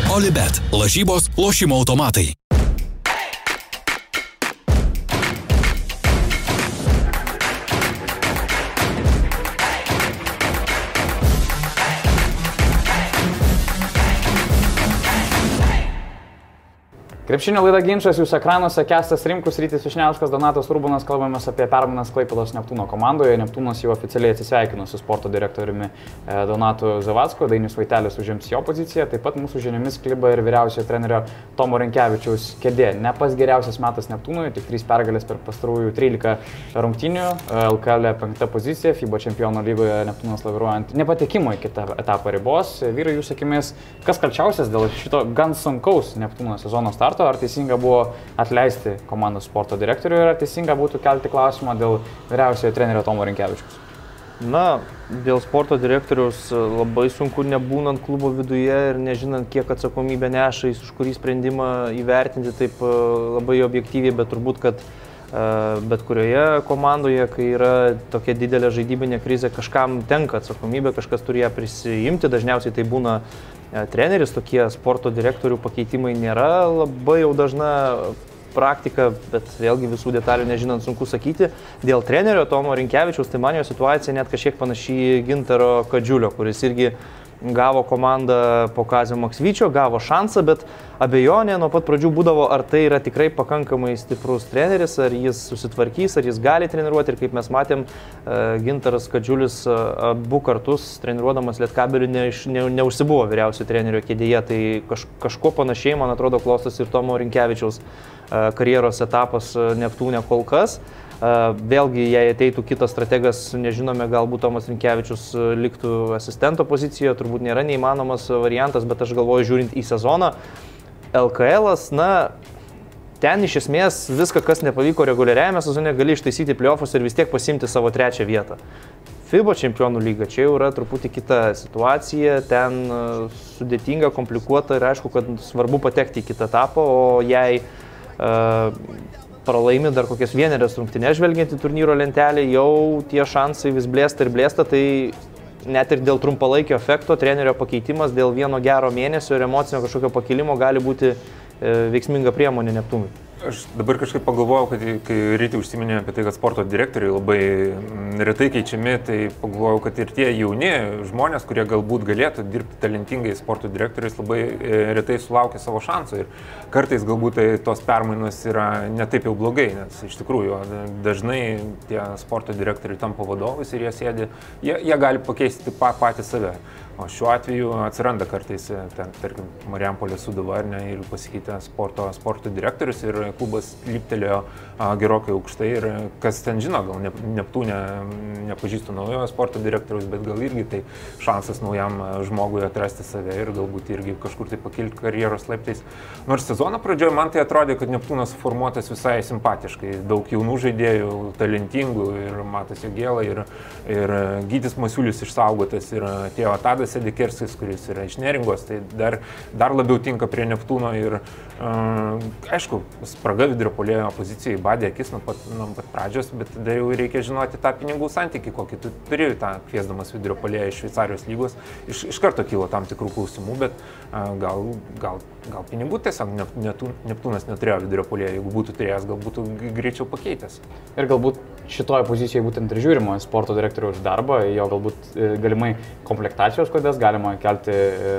Olibet. Lažybos, lošimo automatai. Krepšinio laida Ginčas, jūsų ekranuose Kęstas Rimkus, Rytis Vyšniauskas, Donatas Urbonas, kalbamės apie permainas Klaipėdos Neptūno komandoje. Neptūnas jau oficialiai atsisveikino su sporto direktoriumi Donatu Zavacku, Dainius Vaitelis užims jo poziciją, taip pat mūsų žiniomis kliba ir vyriausiojo trenerio Tomo Rinkevičiaus kėdė. Ne pas geriausias metas Neptūnui, tik 3 pergalės per pastarųjų 13 rungtynių, LKL 5 pozicija, FIBA čempionų lygoje Neptūnas laviruojant nepatekimo į kitą etapą ribos. Vyrai, jūsų akimis, kas kalčiausias dėl šito gan sunkaus Neptūno sezono starto? Ar teisinga buvo atleisti komandos sporto direktorių ir ar teisinga būtų kelti klausimą dėl vyriausiojo trenerio Tomo Rinkevičiaus? Na, dėl sporto direktoriaus labai sunku nebūnant klubo viduje ir nežinant, kiek atsakomybė neša, už kurį sprendimą įvertinti taip labai objektyviai, bet turbūt, kad bet kurioje komandoje, kai yra tokia didelė žaidybinė krizė, kažkam tenka atsakomybė, kažkas turi ją prisijimti, dažniausiai tai būna treneris, tokie sporto direktorių pakeitimai nėra labai jau dažna praktika, bet vėlgi visų detalių nežinant sunku sakyti. Dėl trenerio Tomo Rinkevičiaus, tai man jo situacija net kažkiek panaši į Gintaro Kadžiulio, kuris irgi gavo komandą po Kazio Maksvyčio, gavo šansą, bet abejonė nuo pat pradžių būdavo, ar tai yra tikrai pakankamai stiprus treneris, ar jis susitvarkys, ar jis gali treniruoti. Ir kaip mes matėm, Gintaras Kadžiulis abu kartus treniruodamas Lietkabelį neužsibuvo vyriausio trenerio kėdėje, tai kažko panašiai, man atrodo, klostosi ir Tomo Rinkevičiaus karjeros etapas Neptūne kol kas. Vėlgi, jei ateitų kitas strategas, nežinome, galbūt Tomas Rinkevičius liktų asistento pozicijoje, turbūt nėra neįmanomas variantas, bet aš galvoju, žiūrint į sezoną, LKL'as, na, ten iš esmės viską, kas nepavyko reguliariajame sezone, gali ištaisyti playoffus ir vis tiek pasimti savo 3. vietą. FIBA čempionų lyga, čia jau yra truputį kita situacija, ten sudėtinga, komplikuota ir aišku, kad svarbu patekti į kitą etapą, o jei pralaimi dar kokias 1 rungtynes žvelgiant į turnyro lentelę, jau tie šansai vis blėsta ir blėsta, tai net ir dėl trumpalaikio efekto trenerio pakeitimas dėl vieno gero mėnesio ir emocinio kažkokio pakilimo gali būti veiksminga priemonė Neptūnui. Aš dabar kažkaip pagalvojau, kad kai Ryti užsiminė apie tai, kad sporto direktoriai labai retai keičiami, tai pagalvojau, kad ir tie jauni žmonės, kurie galbūt galėtų dirbti talentingai sporto direktoriais, labai retai sulaukia savo šansų. Ir kartais galbūt tos permainos yra netaip jau blogai, nes iš tikrųjų dažnai tie sporto direktoriai tampa vadovais ir jie sėdi, jie gali pakeisti patį save. O šiuo atveju atsiranda kartais, tarkim, Marijampolės Sūduva ir pasikeitė sporto direktorius ir klubas liptelėjo gerokai aukštai ir kas ten žino, gal Neptūne nepažįstu naujojo sporto direktoriaus, bet gal irgi tai šansas naujam žmogui atrasti save ir galbūt irgi kažkur tai pakilti karjeros laiptais. Nors sezono pradžioje man tai atrodė, kad Neptūnas formuotas visai simpatiškai, daug jaunų žaidėjų, talentingų ir Matas Jogėla ir Gytis Masiulis išsaugotas ir atėjo Tadas Sedekerskis, kuris yra iš Neringos, tai dar labiau tinka prie Neptūno ir aišku, spraga vidurio puolėjo pozicijai badė akis nuo pat pradžios, bet tada jau reikia žinoti tą pinigų santykį, kokį tu turi tą kviesdamas vidurio puolėją iš Šveicarijos lygos. Iš karto kilo tam tikrų klausimų, bet gal pinigų tiesiog Neptūnas neturėjo vidurio puolėjo, jeigu būtų turėjęs, gal būtų greičiau pakeitęs. Ir galbūt šitoje pozicijoje būtent ir žiūrimo sporto direktoriaus darbą, jo galbūt galimai komplektacijos kodės, galima kelti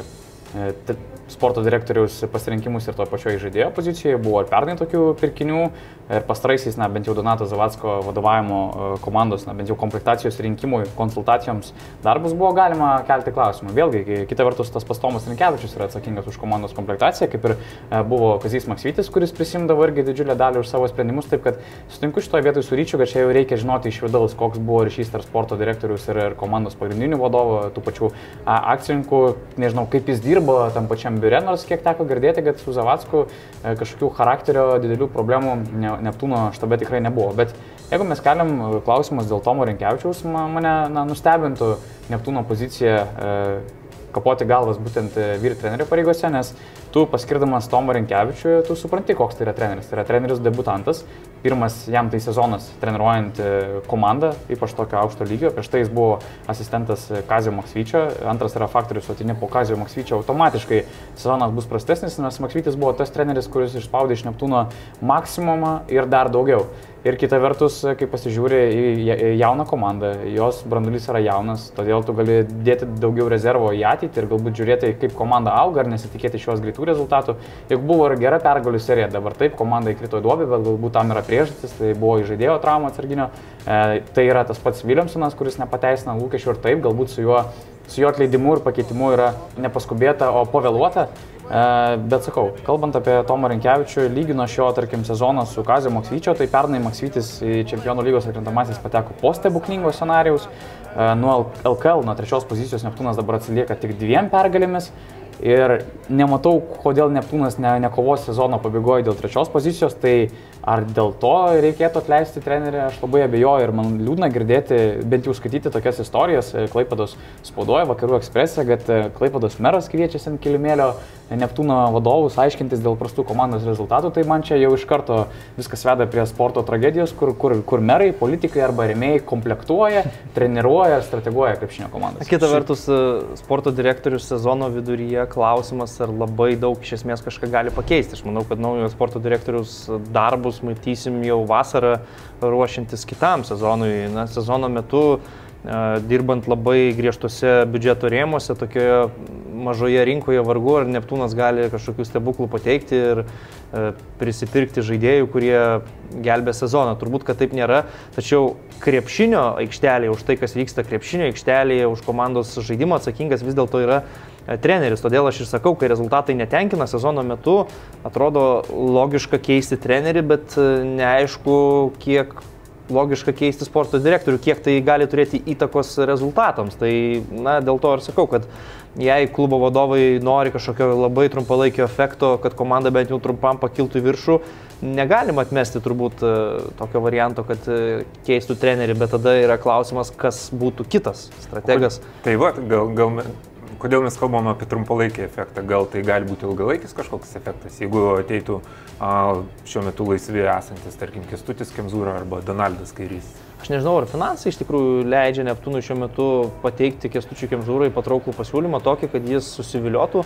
sporto direktoriaus pasirinkimus ir toje pačioje žaidėjo pozicijoje. Buvo ir pernai tokių pirkinių ir pastaraisiais, bent jau Donato Zavacko vadovavimo komandos, bent jau komplektacijos rinkimui, konsultacijoms darbus buvo galima kelti klausimą. Vėlgi, kita vertus, tas pats Tomas Rinkevičius yra atsakingas už komandos komplektaciją, kaip ir buvo Kazys Maksvytis, kuris prisimdavo irgi didžiulę dalį už savo sprendimus, taip kad sutinku šitoje vietoje su Ryčiu, kad čia jau reikia žinoti iš vidaus, koks buvo ryšys tarp sporto direktorius ir komandos pagrindinių vadovų, tų pačių akcininkų, nežinau, kaip jis dirbo tam pačiam biure, nors kiek teko girdėti, kad su Zavacku kažkokių charakterio didelių problemų Neptūno štabe tikrai nebuvo. Bet jeigu mes keliam klausimus dėl Tomo Rinkevičiaus, mane nustebintų Neptūno pozicija kapoti galvas būtent vyr trenerio pareigose, nes tu paskirdamas Tomą Rinkevičių, tu supranti, koks tai yra treneris. Tai yra treneris debutantas, pirmas jam tai sezonas treniruojant komandą, ypač tokio aukšto lygio. Prieš tai jis buvo asistentas Kazio Maksvyčio, antras yra faktorius, atini po Kazio Maksvyčio, automatiškai sezonas bus prastesnis, nes Maksvytis buvo tas treneris, kuris išspaudė iš Neptūno maksimumą ir dar daugiau. Ir kita vertus, kai pasižiūri į jauną komandą, jos branduolys yra jaunas, todėl tu gali dėti daugiau rezervo į ateitį ir galbūt žiūrėti, kaip komanda auga ar nesitikėti šios greitų rezultatų. Juk buvo ir gera pergalių serija, dabar taip, komanda įkrito į duobę, bet galbūt tam yra priežastis, tai buvo žaidėjo trauma atsarginio. Tai yra tas pats Williamsonas, kuris nepateisina lūkesčių ir taip, galbūt su jo atleidimu ir pakeitimu yra nepaskubėta, o pavėluota. Bet sakau, kalbant apie Tomą Rinkevičių, lygino šio, tarkim, sezoną su Kazio Maksvyčio, tai pernai Maksvytis į Čempionų lygos atkrintamasis pateko po stebuklingo scenarijaus. Nuo LKL, nuo 3 pozicijos Neptūnas dabar atsilieka tik 2 pergalėmis. Ir nematau, kodėl Neptūnas nekovos sezono pabaigoje dėl 3 pozicijos, tai ar dėl to reikėtų atleisti trenerį, aš labai abejoju ir man liūdna girdėti, bent jau skaityti tokias istorijas Klaipėdos spaudoje, Vakarų Eksprese, kad Klaipėdos meras kviečiasi ant kilimėlio Neptūno vadovus aiškintis dėl prastų komandos rezultatų, tai man čia jau iš karto viskas veda prie sporto tragedijos, kur merai, politikai arba rėmėjai komplektuoja, treniruoja ir strateguoja krepšinio komandas. Kita vertus, sporto direktorius sezono viduryje klausimas, ar labai daug iš esmės kažką gali pakeisti. Aš manau, kad naujo sporto direktorius darbus matysim jau vasarą ruošiantis kitam sezonui. Na, sezono metu dirbant labai griežtose biudžeto rėmuose, tokioje mažoje rinkoje vargu, ar Neptūnas gali kažkokių stebuklų pateikti ir prisipirkti žaidėjų, kurie gelbė sezoną. Turbūt, kad taip nėra, tačiau krepšinio aikštelėje, už tai, kas vyksta krepšinio aikštelėje, už komandos žaidimą atsakingas vis dėlto yra treneris. Todėl aš ir sakau, kai rezultatai netenkina sezono metu, atrodo logiška keisti trenerį, bet neaišku, kiek logiška keisti sporto direktorių, kiek tai gali turėti įtakos rezultatams. Tai, na, dėl to ir sakau, kad jei klubo vadovai nori kažkokio labai trumpalaikio efekto, kad komanda bent jau trumpam pakiltų į viršų, negalima atmesti turbūt tokio varianto, kad keistų trenerį, bet tada yra klausimas, kas būtų kitas strategas. Tai va, kodėl mes kalbame apie trumpalaikį efektą? Gal tai gali būti ilgalaikis kažkoks efektas, jeigu ateitų šiuo metu laisvi esantis, tarkim, Kęstutis Kemzūra arba Donaldas Kairys? Aš nežinau, ar finansai iš tikrųjų leidžia Neptūnui šiuo metu pateikti Kęstučiui Kemzūrai patrauklų pasiūlymą tokį, kad jis susiviliotų.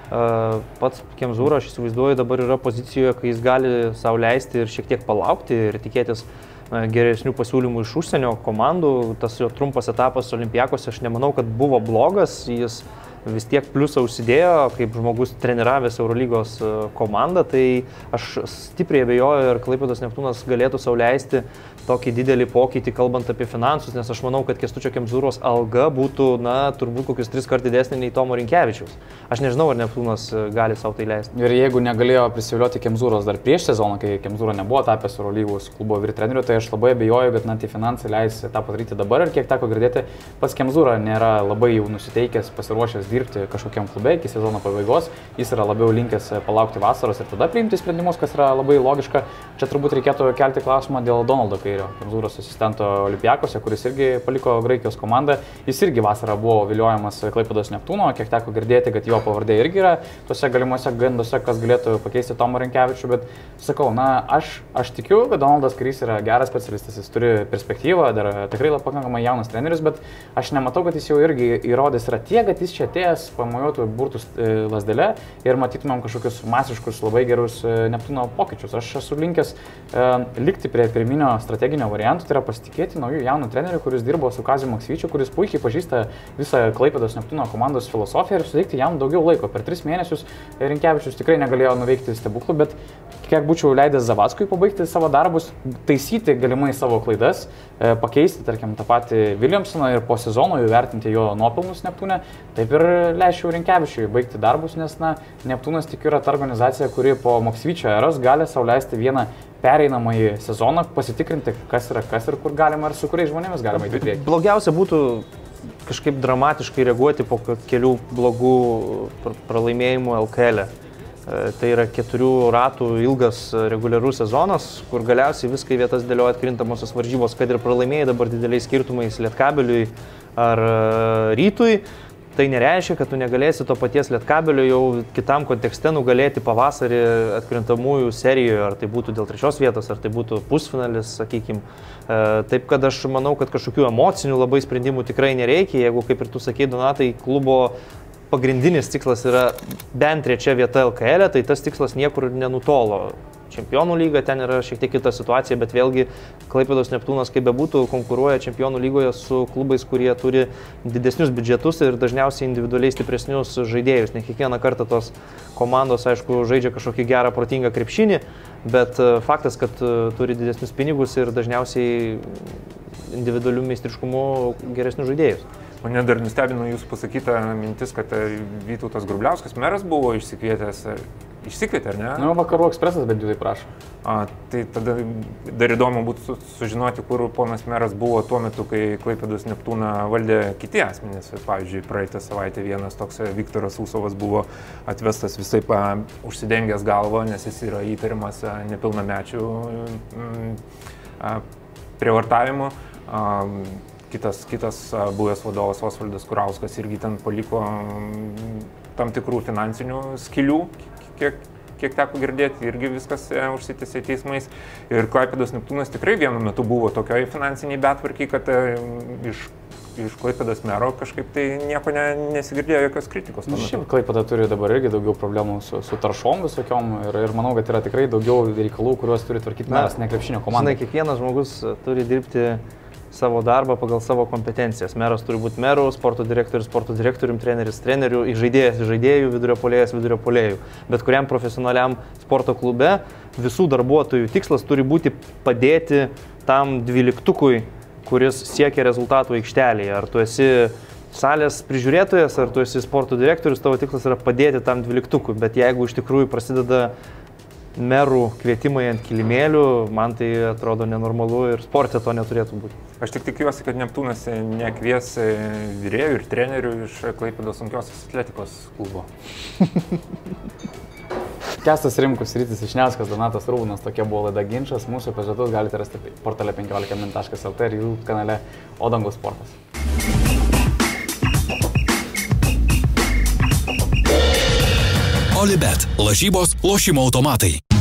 Pats Kemzūra, aš įsivaizduoju, dabar yra pozicijoje, kai jis gali sau leisti ir šiek tiek palaukti ir tikėtis geresnių pasiūlymų iš užsienio komandų. Tas jo trumpas etapas Olimpiakose, aš nemanau, kad buvo blogas. Jis vis tiek pliusą užsidėjo, kaip žmogus treniravęs Eurolygos komandą, tai aš stipriai abejoju, ir Klaipėdos Neptūnas galėtų sau leisti tokį didelį pokytį, kalbant apie finansus, nes aš manau, kad Kęstučio Kemzūros alga būtų, na, turbūt kokius 3 kartus didesnė nei Tomo Rinkevičiaus. Aš nežinau, ar Neptūnas gali sau tai leisti. Ir jeigu negalėjo prisivilioti Kemzūros dar prieš sezoną, kai Kemzūra nebuvo tapęs Eurolygos klubo vyr-treneriu, tai aš labai abejoju, kad tie finansai leis tą padaryti dabar. Ir kiek teko girdėti, pats Kemzūra nėra labai jau nusiteikęs, pasiruošęs dirbti kažkokiam klube iki sezono pabaigos. Jis yra labiau linkęs palaukti vasaros ir tada priimti sprendimus, kas yra labai logiška. Čia turbūt reikėtų kelti klausimą dėl Donaldo Kairio, Kemzūros asistento Olimpiakose, kuris irgi paliko Graikijos komandą. Jis irgi vasarą buvo viliojamas Klaipėdos Neptūno, kiek teko girdėti, kad jo pavardė irgi yra tuose galimuose ganduose, kas galėtų pakeisti Tomą Rinkevičių, bet sakau, na, aš tikiu, kad Donaldas Kairys yra geras specialistas, jis turi perspektyvą, dar tikrai pakankamai jaunas treneris, bet aš nematau, kad jis jau irgi įrodęs yra tiek, kad jis čia atėjęs pamojuotų burtus lasdelę ir matytumėm kažkokius masiškus labai gerus Neptūno pokyčius. Aš esu linkęs likti prie pirminio strateginio variantų, tai yra pasitikėti naujų jaunų trenerių, kuris dirbo su Kaziu Maksvyčiu, kuris puikiai pažįsta visą Klaipėdos Neptūno komandos filosofiją ir suteikti jam daugiau laiko. Per 3 mėnesius Rinkevičius tikrai negalėjo nuveikti stebuklų, bet kiek būčiau leidęs Zavackui pabaigti savo darbus, taisyti galimai savo klaidas, pakeisti, tarkim, tą patį Williamsoną ir po sezono įvertinti jo nuopelnus Neptūne, taip ir leisčiau Rinkevičiui baigti darbus, nes, na, Neptūnas tik yra ta organizacija, kuri po Maksvyčio eros gali sau leisti vieną pereinamąjį sezoną, pasitikrinti, kas yra kas ir kur galima ir su kuriais žmonėmis galima įdėti priekį. Blogiausia būtų kažkaip dramatiškai reaguoti po kelių blogų pralaimėjimų LKL. Tai yra 4 ratų ilgas reguliarus sezonas, kur galiausiai viską į vietas dėlioja atkrintamosios varžybos, kad ir pralaimėjai dabar dideliais skirtumais Lietkabeliui ar Rytui. tai nereiškia, kad tu negalėsi to paties Lietkabelio jau kitam kontekste nugalėti pavasarį atkrintamųjų serijoje, ar tai būtų dėl 3 vietos, ar tai būtų pusfinalis, sakykime. Taip, kad aš manau, kad kažkokių emocinių labai sprendimų tikrai nereikia, jeigu, kaip ir tu sakei, Donatai, klubo pagrindinis tikslas yra bent 3 vieta LKL, tai tas tikslas niekur nenutolo. Čempionų lyga, ten yra šiek tiek kita situacija, bet vėlgi Klaipėdos Neptūnas, kaip bebūtų, konkuruoja Čempionų lygoje su klubais, kurie turi didesnius biudžetus ir dažniausiai individualiai stipresnius žaidėjus. Ne kiekvieną kartą tos komandos, aišku, žaidžia kažkokį gerą, protingą krepšinį, bet faktas, kad turi didesnius pinigus ir dažniausiai individualių meistriškumų geresnius žaidėjus. Mane dar nustebino jūsų pasakyta mintis, kad Vytautas Grubliauskas meras buvo išsikvietęs. Išsikvietė, ar ne? Nu, Vakarų Ekspresas bent jau tai prašo. Tai tada dar įdomu būtų sužinoti, kur ponas meras buvo tuo metu, kai Klaipėdos Neptūną valdė kiti asmenys. Pavyzdžiui, praeitą savaitę vienas toks Viktoras Usovas buvo atvestas visai užsidengęs galvą, nes jis yra įtariamas nepilnamečių prievartavimu. Kitas buvęs vadovas Osvaldas Kurauskas irgi ten paliko tam tikrų finansinių skylių, kiek teko girdėti, irgi viskas užsitęsė teismais. Ir Klaipėdos Neptūnas tikrai vienu metu buvo tokioj finansiniai betvarkiai, kad iš Klaipėdos mero kažkaip tai nieko nesigirdėjo, jokios kritikos. Šiaip Klaipėda turi dabar irgi daugiau problemų su taršom visokiom ir manau, kad yra tikrai daugiau reikalų, kuriuos turi tvarkyti meras, ne krepšinio komanda. Žinai, kiekvienas žmogus turi dirbti savo darbą pagal savo kompetencijas. Meras turi būti meru, sporto direktorium, treneris treneriu, žaidėjas žaidėjų, vidurio puolėjų. Bet kuriam profesionaliam sporto klube visų darbuotojų tikslas turi būti padėti tam 12-ukui, kuris siekia rezultatų aikštelėje. Ar tu esi salės prižiūrėtojas, ar tu esi sporto direktorius, tavo tikslas yra padėti tam 12-ukui. Bet jeigu iš tikrųjų prasideda merų kvietimai ant kilimėlių, man tai atrodo nenormalu ir sporte to neturėtų būti. Aš tik tikiuosi, kad Neptūnas nekvies vyrėjų ir trenerių iš Klaipėdos sunkiosios atletikos klubo. Kęstas Rimkus, Rytis Vyšniauskas, Donatas Rūbūnas, tokia buvo laida Ginčas. Mūsų epizodus galite rasti portale 15min.lt ir YouTube kanale Odangų sportas. Olibet. Lažybos, lošimo automatai.